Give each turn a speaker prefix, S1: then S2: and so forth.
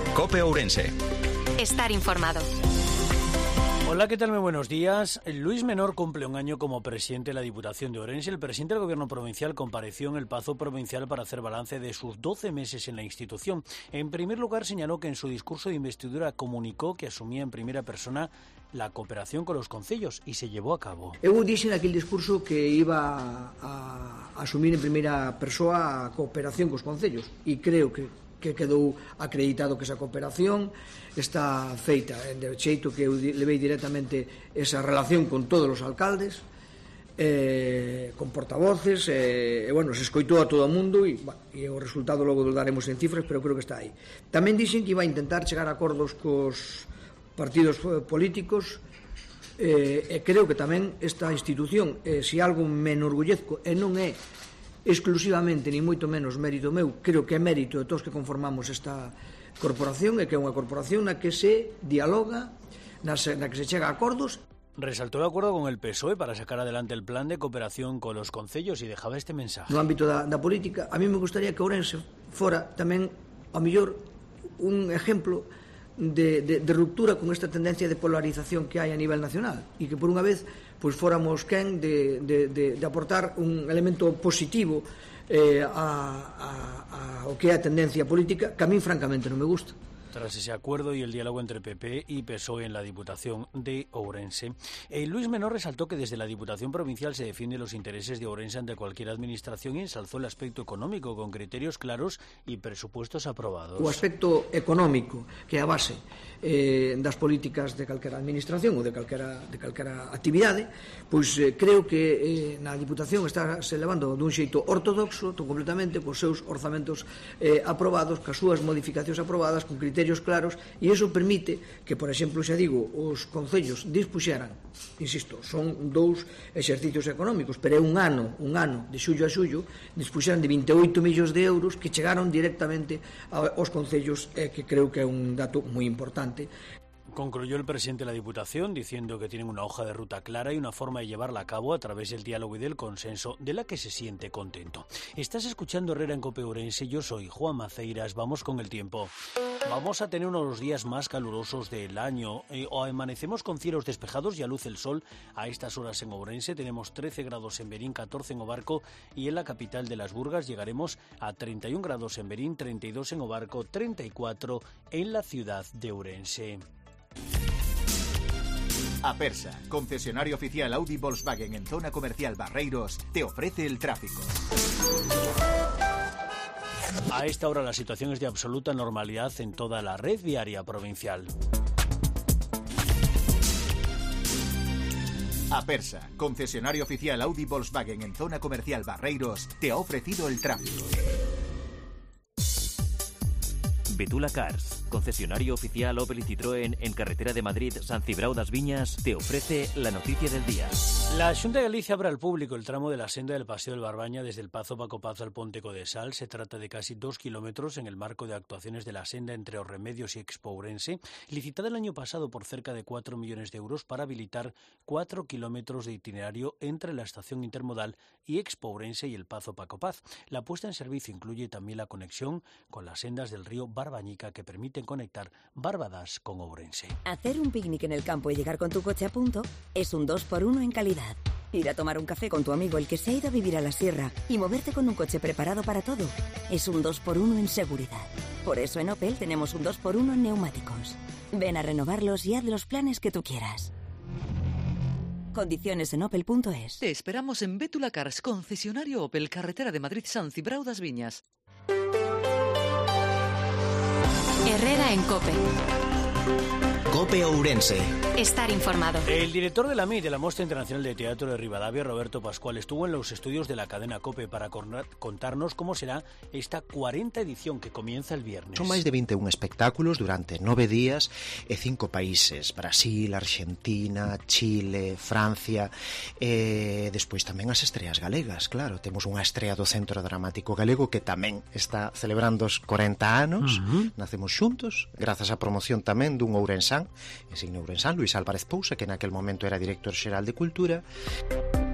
S1: COPE Ourense.
S2: Estar informado.
S3: Hola, ¿qué tal? Muy buenos días. Luis Menor cumple un año como presidente de la Diputación de Ourense. El presidente del Gobierno provincial compareció en el Pazo Provincial para hacer balance de sus 12 meses en la institución. En primer lugar, señaló que en su discurso de investidura comunicó que asumía en primera persona la cooperación con los concellos y se llevó a cabo.
S4: Eu dixen naquele discurso que iba a asumir en primeira persoa a cooperación cos concellos e creo que quedou acreditado que esa cooperación está feita de xeito que eu levei directamente esa relación con todos os alcaldes, con portavoces, bueno, se escoitou a todo o mundo e o resultado logo lo daremos en cifras, pero creo que está aí. Tamén dixen que iba a intentar chegar a acordos cos partidos políticos, e creo que tamén esta institución, se algo me enorgullezco, e non é exclusivamente, ni moito menos mérito meu, creo que é mérito de todos que conformamos esta corporación, e que é unha corporación na que se dialoga, na que se chega a acordos.
S3: Resaltó el acuerdo con el PSOE para sacar adelante el plan de cooperación con los concellos y dejaba este mensaje.
S4: No ámbito da política, a mí me gustaría que Ourense fora tamén, ao mellor, un exemplo de ruptura con esta tendencia de polarización que hai a nivel nacional e que por unha vez pois fóramos quen de aportar un elemento positivo ao que é a tendencia política que a mí francamente non me gusta.
S3: Tras ese acuerdo y el diálogo entre PP y PSOE en la Diputación de Ourense, Luis Menor resaltó que desde la Diputación Provincial se defienden los intereses de Ourense ante cualquier administración y ensalzó el aspecto económico con criterios claros y presupuestos aprobados.
S4: O aspecto económico, que é a base das políticas de calquera administración ou de calquera actividade, pois creo que na Diputación está se levando dun xeito ortodoxo, completamente, cos seus orzamentos aprobados, cas súas modificacións aprobadas, con criterios claros, e iso permite que, por exemplo, xa digo, os concellos dispuxeran, insisto, son 2 exercicios económicos, pero é un ano de xullo a xullo, dispuxeran de 28 millóns de euros que chegaron directamente aos concellos, que creo que é un dato moi importante.
S3: Concluyó el presidente de la Diputación diciendo que tienen una hoja de ruta clara y una forma de llevarla a cabo a través del diálogo y del consenso, de la que se siente contento. Estás escuchando Herrera en COPE Ourense, yo soy Juan Maceiras. Vamos con el tiempo. Vamos a tener uno de los días más calurosos del año. O amanecemos con cielos despejados y a luz el sol a estas horas en Ourense. Tenemos 13 grados en Berín, 14 en Obarco y en la capital de las Burgas llegaremos a 31 grados en Berín, 32 en Obarco, 34 en la ciudad de Ourense.
S5: Apersa, concesionario oficial Audi Volkswagen en zona comercial Barreiros, te ofrece el tráfico.
S3: A esta hora la situación es de absoluta normalidad en toda la red viaria provincial.
S5: Apersa, concesionario oficial Audi Volkswagen en zona comercial Barreiros, te ha ofrecido el tráfico.
S6: Betula Cars, concesionario oficial Opel y Citroën en carretera de Madrid, San Cibrao das Viñas, te ofrece la noticia del día.
S3: La Xunta de Galicia abre al público el tramo de la senda del Paseo del Barbaña desde el Pazo Paco Paz al Ponte Codesal. Se trata de casi 2 kilómetros en el marco de actuaciones de la senda entre Os Remedios y Expo Ourense, licitada el año pasado por cerca de 4 millones de euros para habilitar 4 kilómetros de itinerario entre la estación intermodal y Expo Ourense y el Pazo Paco Paz. La puesta en servicio incluye también la conexión con las sendas del río Barbañica que permiten conectar Barbadas con Ourense.
S2: Hacer un picnic en el campo y llegar con tu coche a punto es un 2x1 en calidad. Ir a tomar un café con tu amigo el que se ha ido a vivir a la sierra y moverte con un coche preparado para todo es un 2x1 en seguridad. Por eso en Opel tenemos un 2x1 en neumáticos. Ven a renovarlos y haz los planes que tú quieras. Condiciones en opel.es.
S7: Te esperamos en Betula Cars, concesionario Opel, carretera de Madrid, San Cibrao das Viñas.
S2: Herrera en COPE.
S1: COPE Ourense.
S2: Estar informado.
S3: El director de la MIT, de la Mostra Internacional de Teatro de Rivadavia, Roberto Pascual, estuvo en los estudios de la cadena COPE para contarnos cómo será esta 40 edición que comienza el viernes.
S8: Son máis de 21 espectáculos durante 9 días e 5 países: Brasil, Argentina, Chile, Francia, e despois tamén as estreas galegas. Claro, temos unha estrea do Centro Dramático Galego que tamén está celebrando os 40 anos. Nacemos xuntos, grazas á promoción tamén dun ourensán, insigne ourensán, Luis Álvarez Pousa, que naquel momento era director xeral de Cultura.